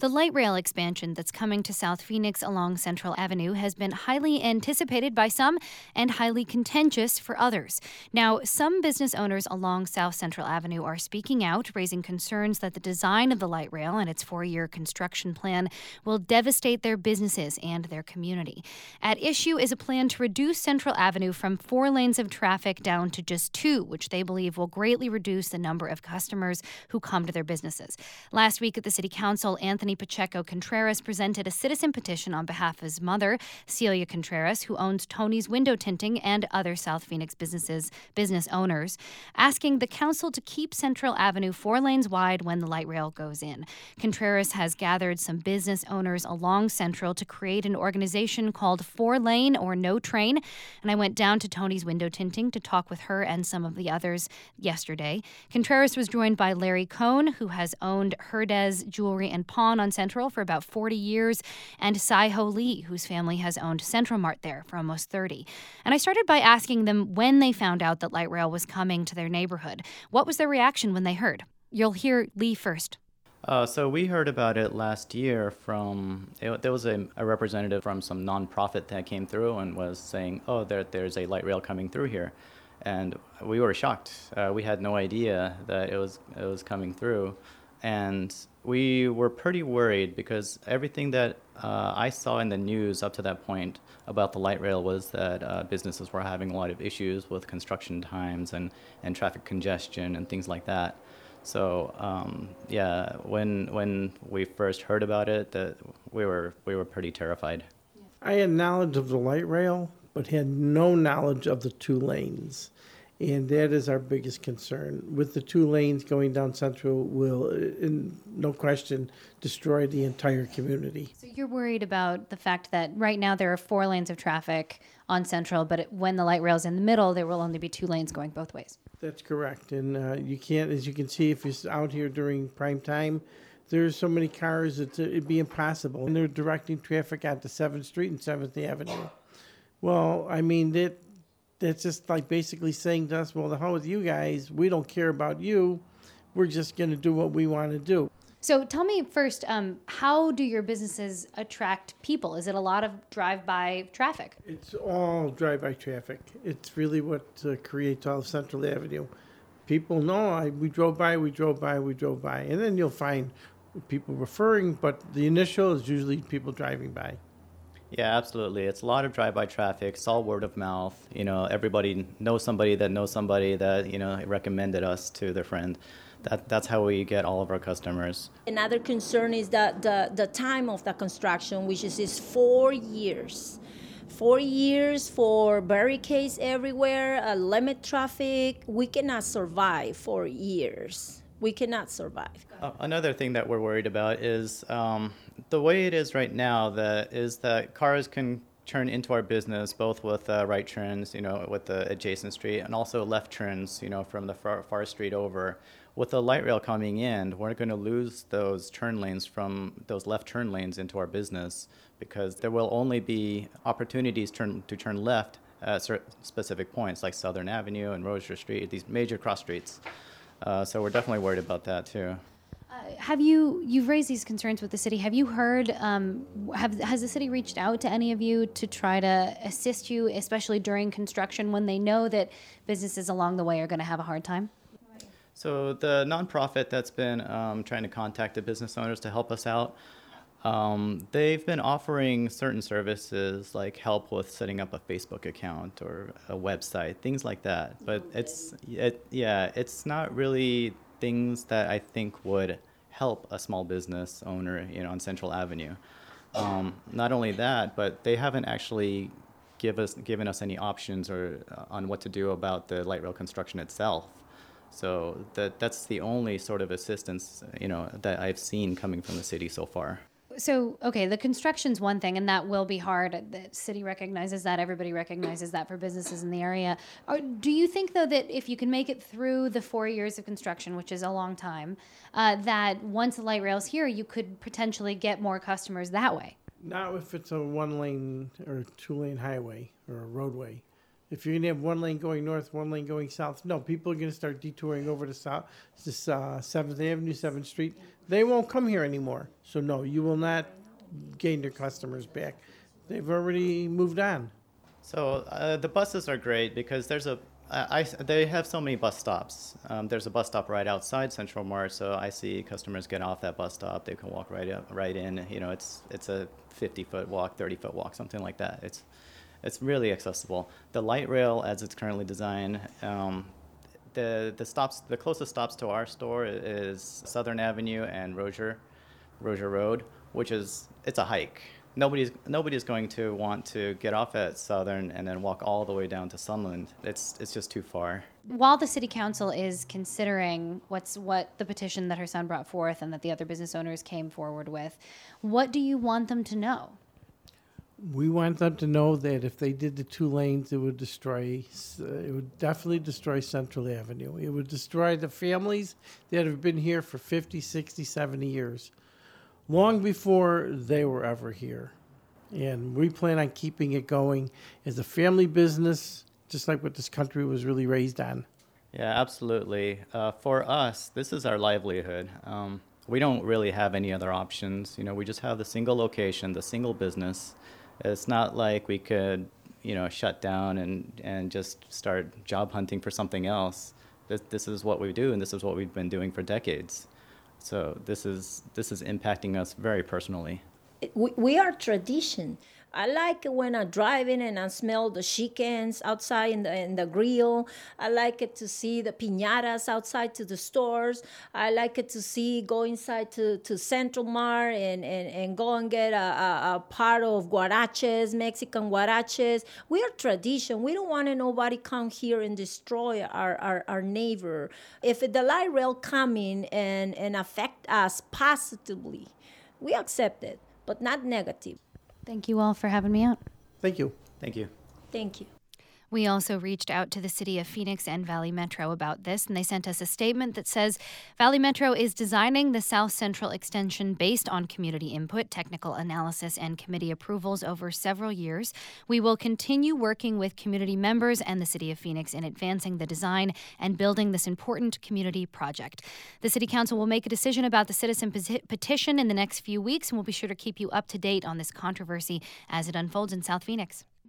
The light rail expansion that's coming to South Phoenix along Central Avenue has been highly anticipated by some and highly contentious for others. Now, some business owners along South Central Avenue are speaking out, raising concerns that the design of the light rail and its 4-year construction plan will devastate their businesses and their community. At issue is a plan to reduce Central Avenue from 4 lanes of traffic down to just 2, which they believe will greatly reduce the number of customers who come to their businesses. Last week at the City Council, Anthony Pacheco Contreras presented a citizen petition on behalf of his mother, Celia Contreras, who owns Tony's Window Tinting and other South Phoenix business owners, asking the council to keep Central Avenue 4 lanes wide when the light rail goes in. Contreras has gathered some business owners along Central to create an organization called 4 Lane or No Train, and I went down to Tony's Window Tinting to talk with her and some of the others yesterday. Contreras was joined by Larry Cohn, who has owned Herdez Jewelry and Pawn on Central for about 40 years, and Sai-Ho Lee, whose family has owned Central Mart there for almost 30. And I started by asking them when they found out that light rail was coming to their neighborhood. What was their reaction when they heard? You'll hear Lee first. So we heard about it last year there was a representative from some nonprofit that came through and was saying, there's a light rail coming through here. And we were shocked. We had no idea that it was coming through. And we were pretty worried because everything that I saw in the news up to that point about the light rail was that businesses were having a lot of issues with construction times and traffic congestion and things like that. So when we first heard about it, that we were pretty terrified. I had knowledge of the light rail, but had no knowledge of the 2 lanes. And that is our biggest concern. With the 2 lanes going down Central will, no question, destroy the entire community. So you're worried about the fact that right now there are 4 lanes of traffic on Central, but when the light rail's in the middle, there will only be 2 lanes going both ways. That's correct. And you can't, as you can see, if you're out here during prime time, there's so many cars, it'd be impossible. And they're directing traffic onto 7th Street and 7th Avenue. Well, I mean, that's just like basically saying to us, well, the hell with you guys. We don't care about you. We're just going to do what we want to do. So tell me first, how do your businesses attract people? Is it a lot of drive-by traffic? It's all drive-by traffic. It's really what creates all of Central Avenue. People know, we drove by. And then you'll find people referring, but the initial is usually people driving by. Yeah, absolutely. It's a lot of drive-by traffic. It's all word of mouth. Everybody knows somebody that, recommended us to their friend. That's how we get all of our customers. Another concern is the time of the construction, which is 4 years. 4 years for barricades everywhere, limit traffic. We cannot survive 4 years. We cannot survive. Another thing that we're worried about is the way it is right now, that cars can turn into our business both with right turns, with the adjacent street, and also left turns, from the far street over. With the light rail coming in, we're going to lose those turn lanes from those left turn lanes into our business because there will only be opportunities to turn left at specific points like Southern Avenue and Rozier Street, these major cross streets. So we're definitely worried about that too. You've raised these concerns with the city. Have you heard, has the city reached out to any of you to try to assist you, especially during construction when they know that businesses along the way are going to have a hard time? So the nonprofit that's been trying to contact the business owners to help us out, they've been offering certain services like help with setting up a Facebook account or a website, things like that. But it's not really things that I think would help a small business owner, on Central Avenue. Not only that, but they haven't actually given us any options or on what to do about the light rail construction itself. So that's the only sort of assistance, that I've seen coming from the city so far. So, okay, the construction's one thing, and that will be hard. The city recognizes that. Everybody recognizes that for businesses in the area. Do you think, though, that if you can make it through the 4 years of construction, which is a long time, that once the light rail's here, you could potentially get more customers that way? Not if it's a 1-lane or 2-lane highway or a roadway. If you're going to have one lane going north, one lane going south, no, people are going to start detouring over to south, this 7th Avenue, 7th Street. They won't come here anymore. So no, you will not gain their customers back. They've already moved on. So the buses are great because they have so many bus stops. There's a bus stop right outside Central Mart, so I see customers get off that bus stop. They can walk right in. You know, it's a 50-foot walk, 30-foot walk, something like that. It's really accessible. The light rail, as it's currently designed, the closest stops to our store is Southern Avenue and Rozier Road, it's a hike. Nobody's going to want to get off at Southern and then walk all the way down to Sunland. It's just too far. While the city council is considering what the petition that her son brought forth and that the other business owners came forward with, what do you want them to know? We want them to know that if they did the 2 lanes, it would definitely destroy Central Avenue. It would destroy the families that have been here for 50, 60, 70 years. Long before they were ever here. And we plan on keeping it going as a family business, just like what this country was really raised on. Yeah, absolutely. For us, this is our livelihood. We don't really have any other options. You know, we just have the single location, the single business. It's not like we could, shut down and just start job hunting for something else. This is what we do, and this is what we've been doing for decades. So this is impacting us very personally. We are tradition. I like it when I drive in and I smell the chickens outside in the grill. I like it to see the piñatas outside to the stores. I like it to see go inside to Central Mart and go and get a part of guaraches, Mexican guaraches. We are tradition. We don't want nobody come here and destroy our neighbor. If the light rail coming and affect us positively, we accept it, but not negative. Thank you all for having me out. Thank you. Thank you. Thank you. We also reached out to the City of Phoenix and Valley Metro about this, and they sent us a statement that says Valley Metro is designing the South Central extension based on community input, technical analysis, and committee approvals over several years. We will continue working with community members and the City of Phoenix in advancing the design and building this important community project. The City Council will make a decision about the citizen petition in the next few weeks, and we'll be sure to keep you up to date on this controversy as it unfolds in South Phoenix.